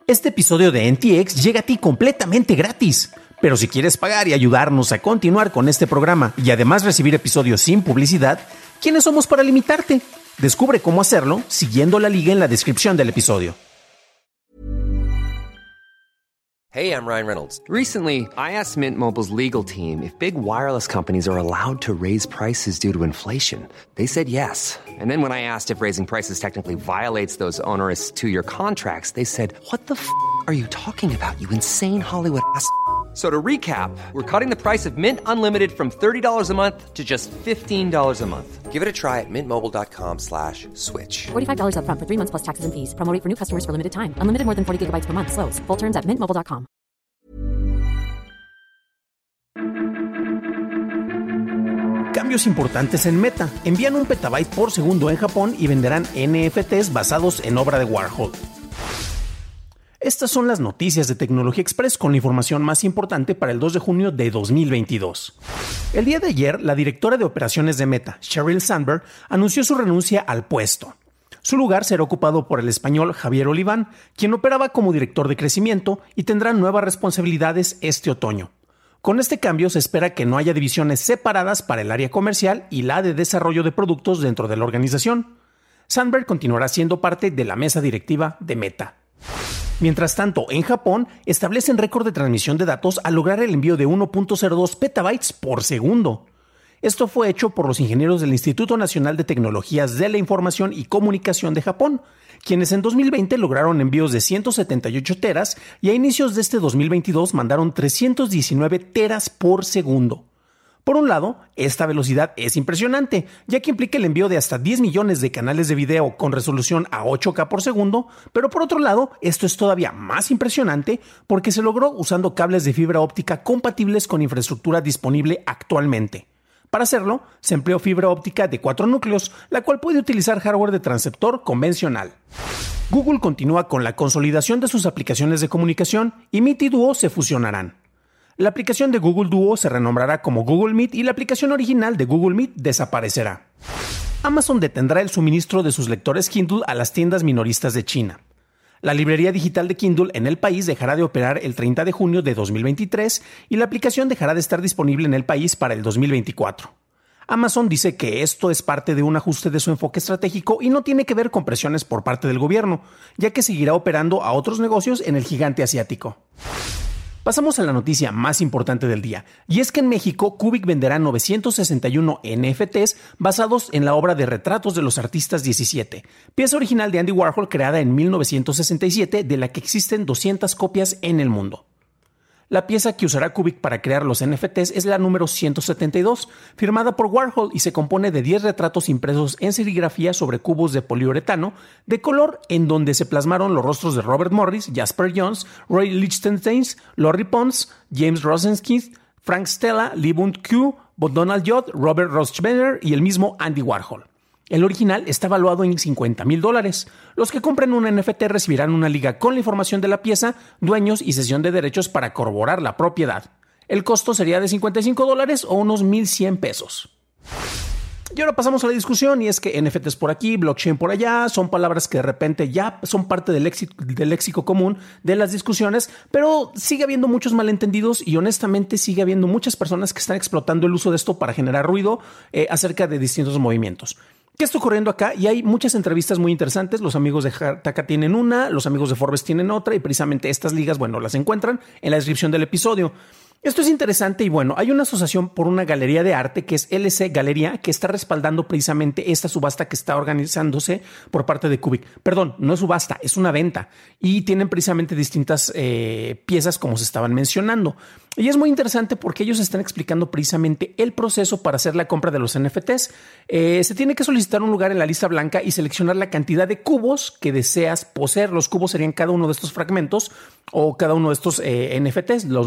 Este episodio de NTX llega a ti completamente gratis. Pero si quieres pagar y ayudarnos a continuar con este programa y además recibir episodios sin publicidad, ¿quiénes somos para limitarte? Descubre cómo hacerlo siguiendo la liga en la descripción del episodio. Hey, I'm Ryan Reynolds. Recently, I asked Mint Mobile's legal team if big wireless companies are allowed to raise prices due to inflation. They said yes. And then when I asked if raising prices technically violates those onerous two-year contracts, they said, "What the f*** are you talking about, you insane Hollywood ass?" So to recap, we're cutting the price of Mint Unlimited from $30 a month to just $15 a month. Give it a try at mintmobile.com/switch. $45 up front for 3 months plus taxes and fees. Promo rate for new customers for limited time. Unlimited more than 40 gigabytes per month. Slows full terms at mintmobile.com. Cambios importantes en Meta. Envían 1 petabyte por segundo en Japón y venderán NFTs basados en obra de Warhol. Estas son las noticias de Tecnología Express con la información más importante para el 2 de junio de 2022. El día de ayer, la directora de operaciones de Meta, Sheryl Sandberg, anunció su renuncia al puesto. Su lugar será ocupado por el español Javier Oliván, quien operaba como director de crecimiento y tendrá nuevas responsabilidades este otoño. Con este cambio se espera que no haya divisiones separadas para el área comercial y la de desarrollo de productos dentro de la organización. Sandberg continuará siendo parte de la mesa directiva de Meta. Mientras tanto, en Japón, establecen récord de transmisión de datos al lograr el envío de 1.02 petabytes por segundo. Esto fue hecho por los ingenieros del Instituto Nacional de Tecnologías de la Información y Comunicación de Japón, quienes en 2020 lograron envíos de 178 teras y a inicios de este 2022 mandaron 319 teras por segundo. Por un lado, esta velocidad es impresionante, ya que implica el envío de hasta 10 millones de canales de video con resolución a 8K por segundo, pero por otro lado, esto es todavía más impresionante porque se logró usando cables de fibra óptica compatibles con infraestructura disponible actualmente. Para hacerlo, se empleó fibra óptica de 4 núcleos, la cual puede utilizar hardware de transceptor convencional. Google continúa con la consolidación de sus aplicaciones de comunicación y Meet y Duo se fusionarán. La aplicación de Google Duo se renombrará como Google Meet y la aplicación original de Google Meet desaparecerá. Amazon detendrá el suministro de sus lectores Kindle a las tiendas minoristas de China. La librería digital de Kindle en el país dejará de operar el 30 de junio de 2023 y la aplicación dejará de estar disponible en el país para el 2024. Amazon dice que esto es parte de un ajuste de su enfoque estratégico y no tiene que ver con presiones por parte del gobierno, ya que seguirá operando a otros negocios en el gigante asiático. Pasamos a la noticia más importante del día, y es que en México Cubic venderá 961 NFTs basados en la obra de retratos de los artistas 17, pieza original de Andy Warhol creada en 1967 de la que existen 200 copias en el mundo. La pieza que usará Cubic para crear los NFTs es la número 172, firmada por Warhol y se compone de 10 retratos impresos en serigrafía sobre cubos de poliuretano de color en donde se plasmaron los rostros de Robert Morris, Jasper Johns, Roy Lichtenstein, Laurie Pons, James Rosenskith, Frank Stella, Lee Bund-Kyu, Donald Judd, Robert Rothschild y el mismo Andy Warhol. El original está valuado en $50,000. Los que compren un NFT recibirán una liga con la información de la pieza, dueños y cesión de derechos para corroborar la propiedad. El costo sería de $55 o unos $1,100. Y ahora pasamos a la discusión, y es que NFTs por aquí, blockchain por allá, son palabras que de repente ya son parte del léxico común de las discusiones, pero sigue habiendo muchos malentendidos y honestamente sigue habiendo muchas personas que están explotando el uso de esto para generar ruido acerca de distintos movimientos. ¿Qué está ocurriendo acá? Y hay muchas entrevistas muy interesantes. Los amigos de Taka tienen una, los amigos de Forbes tienen otra, y precisamente estas ligas, las encuentran en la descripción del episodio. Esto es interesante y hay una asociación por una galería de arte que es LC Galería, que está respaldando precisamente esta subasta que está organizándose por parte de Cubic. Perdón, no es subasta, es una venta y tienen precisamente distintas piezas como se estaban mencionando. Y es muy interesante porque ellos están explicando precisamente el proceso para hacer la compra de los NFTs. Se tiene que solicitar un lugar en la lista blanca y seleccionar la cantidad de cubos que deseas poseer. Los cubos serían cada uno de estos fragmentos o cada uno de estos NFTs, los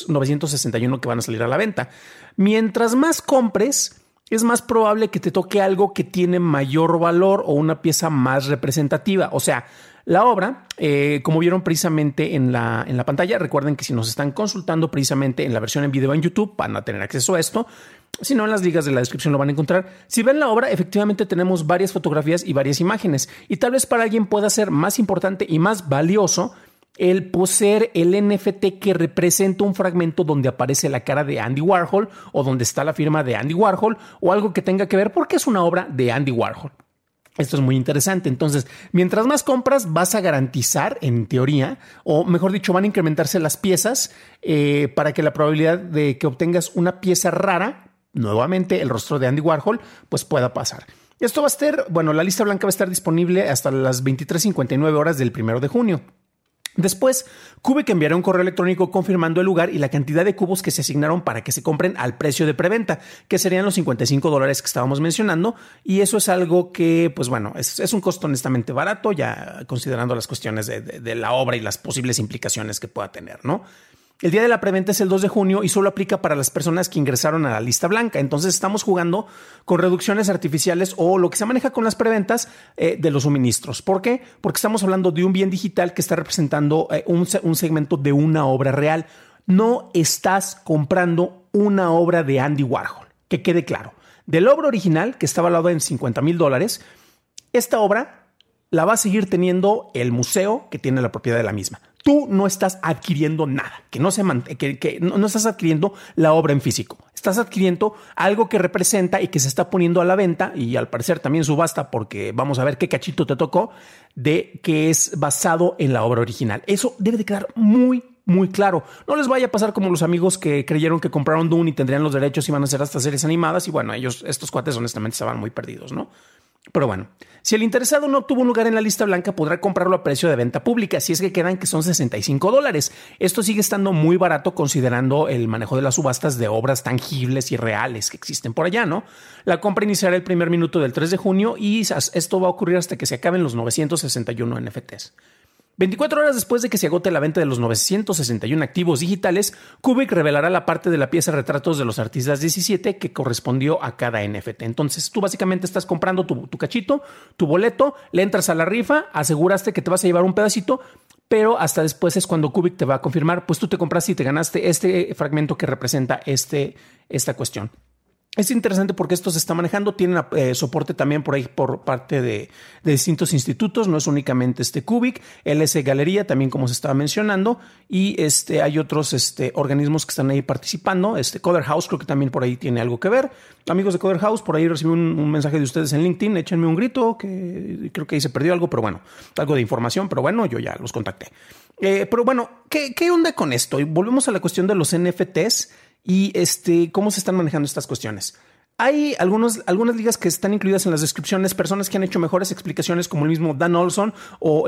961 que van a salir a la venta. Mientras más compres, es más probable que te toque algo que tiene mayor valor o una pieza más representativa. O sea, la obra, como vieron precisamente en la pantalla, recuerden que si nos están consultando precisamente en la versión en video en YouTube van a tener acceso a esto. Si no, en las ligas de la descripción lo van a encontrar. Si ven la obra, efectivamente tenemos varias fotografías y varias imágenes. Y tal vez para alguien pueda ser más importante y más valioso el poseer el NFT que representa un fragmento donde aparece la cara de Andy Warhol o donde está la firma de Andy Warhol o algo que tenga que ver porque es una obra de Andy Warhol. Esto es muy interesante. Entonces, mientras más compras, vas a garantizar, en teoría, o mejor dicho, van a incrementarse las piezas para que la probabilidad de que obtengas una pieza rara, nuevamente el rostro de Andy Warhol, pues pueda pasar. Esto va a estar, bueno, la lista blanca va a estar disponible hasta las 23:59 horas del 1 de junio. Después, Cubic enviará un correo electrónico confirmando el lugar y la cantidad de cubos que se asignaron para que se compren al precio de preventa, que serían los $55 que estábamos mencionando. Y eso es algo que, pues bueno, es un costo honestamente barato, ya considerando las cuestiones de la obra y las posibles implicaciones que pueda tener, ¿no? El día de la preventa es el 2 de junio y solo aplica para las personas que ingresaron a la lista blanca. Entonces estamos jugando con reducciones artificiales o lo que se maneja con las preventas de los suministros. ¿Por qué? Porque estamos hablando de un bien digital que está representando un segmento de una obra real. No estás comprando una obra de Andy Warhol, que quede claro. De la obra original, que está valuada en $50,000, esta obra la va a seguir teniendo el museo que tiene la propiedad de la misma. Tú no estás adquiriendo nada, que no estás adquiriendo la obra en físico. Estás adquiriendo algo que representa y que se está poniendo a la venta y al parecer también subasta porque vamos a ver qué cachito te tocó de que es basado en la obra original. Eso debe de quedar muy claro. No les vaya a pasar como los amigos que creyeron que compraron Dune y tendrían los derechos y van a hacer hasta series animadas y bueno, estos cuates honestamente estaban muy perdidos, ¿no? Pero bueno, si el interesado no obtuvo un lugar en la lista blanca, podrá comprarlo a precio de venta pública, si es que quedan que son $65. Esto sigue estando muy barato considerando el manejo de las subastas de obras tangibles y reales que existen por allá, ¿no? La compra iniciará el primer minuto del 3 de junio y esto va a ocurrir hasta que se acaben los 961 NFTs. 24 horas después de que se agote la venta de los 961 activos digitales, Cubic revelará la parte de la pieza retratos de los artistas 17 que correspondió a cada NFT. Entonces tú básicamente estás comprando tu cachito, tu boleto, le entras a la rifa, aseguraste que te vas a llevar un pedacito, pero hasta después es cuando Cubic te va a confirmar, pues tú te compraste y te ganaste este fragmento que representa esta cuestión. Es interesante porque esto se está manejando, tienen soporte también por ahí por parte de distintos institutos, no es únicamente Cubic, LS Galería también como se estaba mencionando y hay otros organismos que están ahí participando, Coder House creo que también por ahí tiene algo que ver. Amigos de Coder House, por ahí recibí un mensaje de ustedes en LinkedIn, échenme un grito, que creo que ahí se perdió algo, pero bueno, algo de información, pero bueno, yo ya los contacté. Pero bueno, ¿qué onda con esto? Y volvemos a la cuestión de los NFTs. Y cómo se están manejando estas cuestiones. Hay algunas ligas que están incluidas en las descripciones, personas que han hecho mejores explicaciones como el mismo Dan Olson o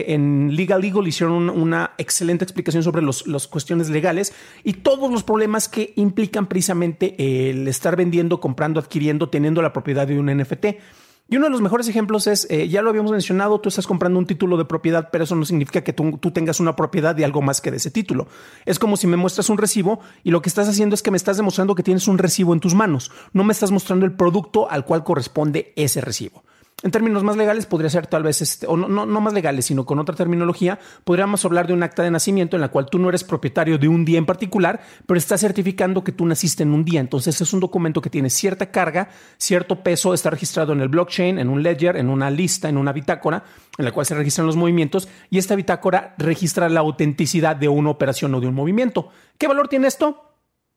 en Legal hicieron una excelente explicación sobre las cuestiones legales y todos los problemas que implican precisamente el estar vendiendo, comprando, adquiriendo, teniendo la propiedad de un NFT. Y uno de los mejores ejemplos es, ya lo habíamos mencionado, tú estás comprando un título de propiedad, pero eso no significa que tú tengas una propiedad de algo más que de ese título. Es como si me muestras un recibo y lo que estás haciendo es que me estás demostrando que tienes un recibo en tus manos. No me estás mostrando el producto al cual corresponde ese recibo. En términos más legales podría ser tal vez, o no más legales, sino con otra terminología, podríamos hablar de un acta de nacimiento en la cual tú no eres propietario de un día en particular, pero estás certificando que tú naciste en un día. Entonces es un documento que tiene cierta carga, cierto peso, está registrado en el blockchain, en un ledger, en una lista, en una bitácora, en la cual se registran los movimientos y esta bitácora registra la autenticidad de una operación o de un movimiento. ¿Qué valor tiene esto?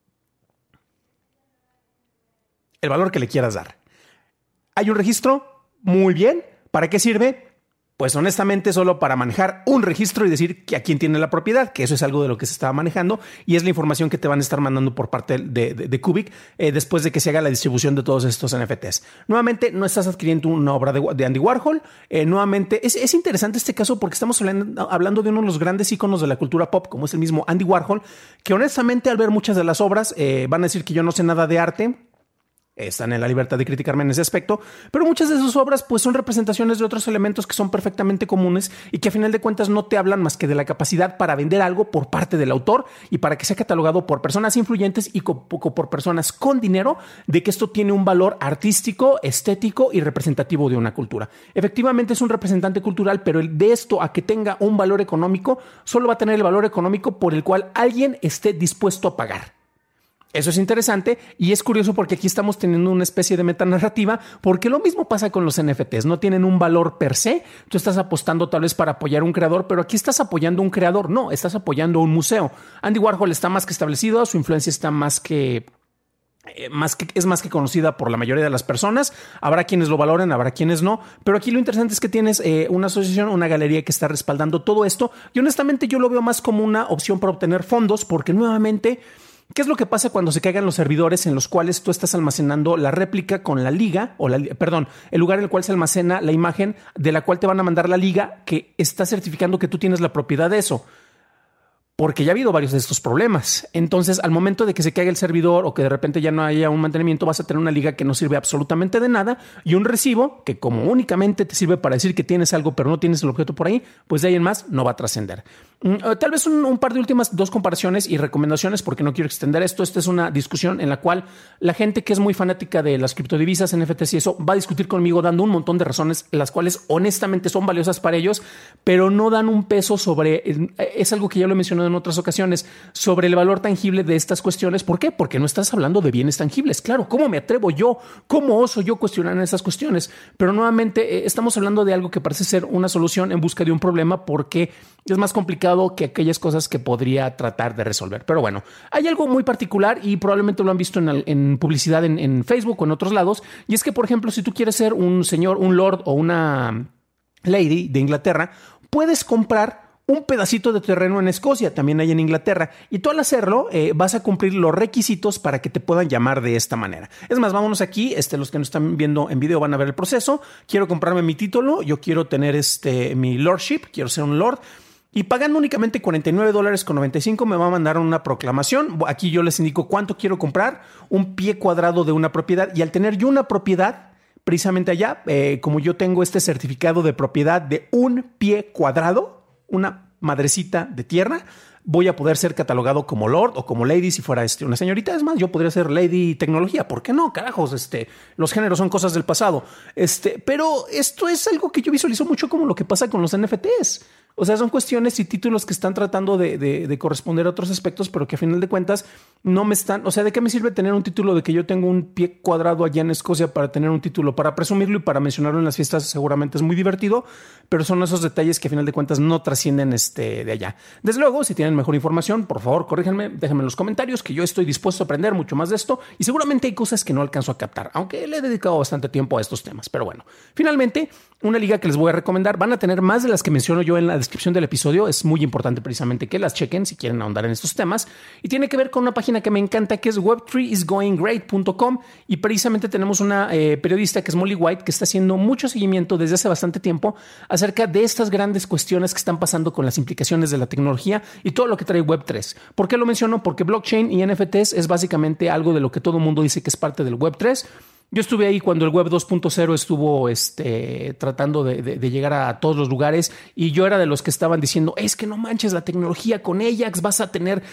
El valor que le quieras dar. ¿Hay un registro? Muy bien. ¿Para qué sirve? Pues honestamente solo para manejar un registro y decir que a quién tiene la propiedad, que eso es algo de lo que se estaba manejando y es la información que te van a estar mandando por parte de Cubic después de que se haga la distribución de todos estos NFTs. Nuevamente, no estás adquiriendo una obra de Andy Warhol. Nuevamente, es interesante este caso porque estamos hablando de uno de los grandes íconos de la cultura pop, como es el mismo Andy Warhol, que honestamente al ver muchas de las obras van a decir que yo no sé nada de arte. Están en la libertad de criticarme en ese aspecto, pero muchas de sus obras pues son representaciones de otros elementos que son perfectamente comunes y que a final de cuentas no te hablan más que de la capacidad para vender algo por parte del autor y para que sea catalogado por personas influyentes y por personas con dinero de que esto tiene un valor artístico, estético y representativo de una cultura. Efectivamente es un representante cultural, pero de esto a que tenga un valor económico, solo va a tener el valor económico por el cual alguien esté dispuesto a pagar. Eso es interesante y es curioso porque aquí estamos teniendo una especie de metanarrativa, porque lo mismo pasa con los NFTs. No tienen un valor per se. Tú estás apostando tal vez para apoyar a un creador, pero aquí estás apoyando a un creador. No, estás apoyando a un museo. Andy Warhol está más que establecido, su influencia está más que conocida por la mayoría de las personas. Habrá quienes lo valoren, habrá quienes no, pero aquí lo interesante es que tienes una asociación, una galería que está respaldando todo esto, y honestamente yo lo veo más como una opción para obtener fondos, porque nuevamente, ¿qué es lo que pasa cuando se caigan los servidores en los cuales tú estás almacenando la réplica con la liga, el lugar en el cual se almacena la imagen de la cual te van a mandar la liga que está certificando que tú tienes la propiedad de eso? Porque ya ha habido varios de estos problemas. Entonces, al momento de que se caiga el servidor o que de repente ya no haya un mantenimiento, vas a tener una liga que no sirve absolutamente de nada y un recibo que, como únicamente te sirve para decir que tienes algo pero no tienes el objeto por ahí, pues de ahí en más no va a trascender. Tal vez un par de últimas dos comparaciones y recomendaciones, porque no quiero extender esto. Esta es una discusión en la cual la gente que es muy fanática de las criptodivisas, NFTs y eso, va a discutir conmigo dando un montón de razones, las cuales honestamente son valiosas para ellos, pero no dan un peso sobre, es algo que ya lo he mencionado en otras ocasiones, sobre el valor tangible de estas cuestiones. ¿Por qué? Porque no estás hablando de bienes tangibles. Claro, ¿cómo me atrevo yo? ¿Cómo oso yo cuestionar en esas cuestiones? Pero nuevamente estamos hablando de algo que parece ser una solución en busca de un problema, porque es más complicado que aquellas cosas que podría tratar de resolver. Pero bueno, hay algo muy particular y probablemente lo han visto en publicidad en Facebook o en otros lados, y es que, por ejemplo, si tú quieres ser un señor, un lord o una lady de Inglaterra, puedes comprar un pedacito de terreno en Escocia, también hay en Inglaterra, y tú al hacerlo vas a cumplir los requisitos para que te puedan llamar de esta manera. Es más, vámonos aquí, los que nos están viendo en video van a ver el proceso. Quiero comprarme mi título, yo quiero tener mi lordship, quiero ser un lord, y pagando únicamente $49.95 me va a mandar una proclamación. Aquí yo les indico cuánto quiero comprar, un pie cuadrado de una propiedad, y al tener yo una propiedad precisamente allá, como yo tengo este certificado de propiedad de un pie cuadrado, una madrecita de tierra, voy a poder ser catalogado como Lord o como Lady si fuera una señorita. Es más, yo podría ser Lady Tecnología. ¿Por qué no? Carajos, los géneros son cosas del pasado. Pero esto es algo que yo visualizo mucho como lo que pasa con los NFTs. O sea, son cuestiones y títulos que están tratando de corresponder a otros aspectos, pero que a final de cuentas no me están... O sea, ¿de qué me sirve tener un título de que yo tengo un pie cuadrado allá en Escocia para tener un título, para presumirlo y para mencionarlo en las fiestas? Seguramente es muy divertido, pero son esos detalles que a final de cuentas no trascienden de allá. Desde luego, si tienen mejor información, por favor, corríjanme, déjenme en los comentarios, que yo estoy dispuesto a aprender mucho más de esto, y seguramente hay cosas que no alcanzo a captar, aunque le he dedicado bastante tiempo a estos temas. Pero bueno, finalmente, una liga que les voy a recomendar, van a tener más de las que menciono yo en la descripción del episodio. Es muy importante precisamente que las chequen si quieren ahondar en estos temas, y tiene que ver con una página que me encanta, que es web3isgoinggreat.com, y precisamente tenemos una periodista que es Molly White, que está haciendo mucho seguimiento desde hace bastante tiempo acerca de estas grandes cuestiones que están pasando con las implicaciones de la tecnología y todo lo que trae Web3. ¿Por qué lo menciono? Porque blockchain y NFTs es básicamente algo de lo que todo el mundo dice que es parte del Web3. Yo estuve ahí cuando el Web 2.0 estuvo tratando de llegar a todos los lugares, y yo era de los que estaban diciendo, es que no manches la tecnología, con Ajax vas a tener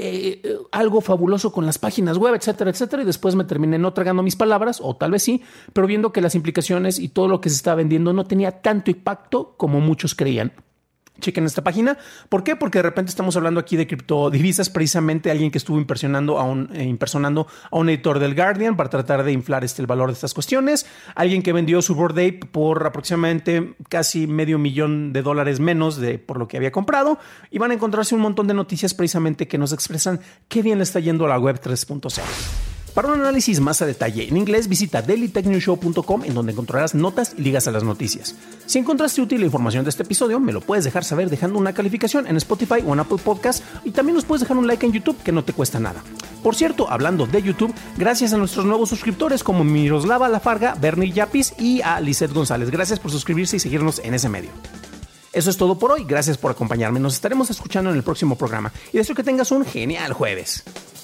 algo fabuloso con las páginas web, etcétera, etcétera. Y después me terminé no tragando mis palabras, o tal vez sí, pero viendo que las implicaciones y todo lo que se estaba vendiendo no tenía tanto impacto como muchos creían. Chequen esta página. ¿Por qué? Porque de repente estamos hablando aquí de criptodivisas, precisamente alguien que estuvo impersonando a un editor del Guardian para tratar de inflar el valor de estas cuestiones, alguien que vendió su Bored Ape por aproximadamente casi $500,000 menos por lo que había comprado, y van a encontrarse un montón de noticias precisamente que nos expresan qué bien le está yendo a la web 3.0. Para un análisis más a detalle en inglés, visita dailytechnewshow.com, en donde encontrarás notas y ligas a las noticias. Si encontraste útil la información de este episodio, me lo puedes dejar saber dejando una calificación en Spotify o en Apple Podcast, y también nos puedes dejar un like en YouTube, que no te cuesta nada. Por cierto, hablando de YouTube, gracias a nuestros nuevos suscriptores como Miroslava Lafarga, Bernie Yapis y a Lizeth González. Gracias por suscribirse y seguirnos en ese medio. Eso es todo por hoy. Gracias por acompañarme. Nos estaremos escuchando en el próximo programa, y deseo que tengas un genial jueves.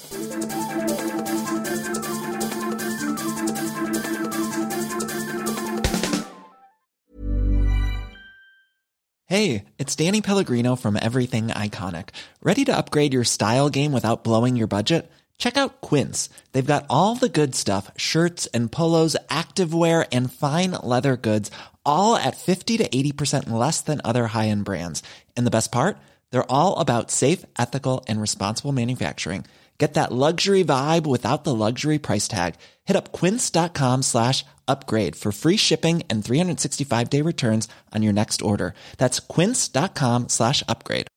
Hey, it's Danny Pellegrino from Everything Iconic. Ready to upgrade your style game without blowing your budget? Check out Quince. They've got all the good stuff, shirts and polos, activewear, and fine leather goods, all at 50 to 80% less than other high-end brands. And the best part? They're all about safe, ethical, and responsible manufacturing. Get that luxury vibe without the luxury price tag. Hit up quince.com/upgrade for free shipping and 365-day returns on your next order. That's quince.com/upgrade.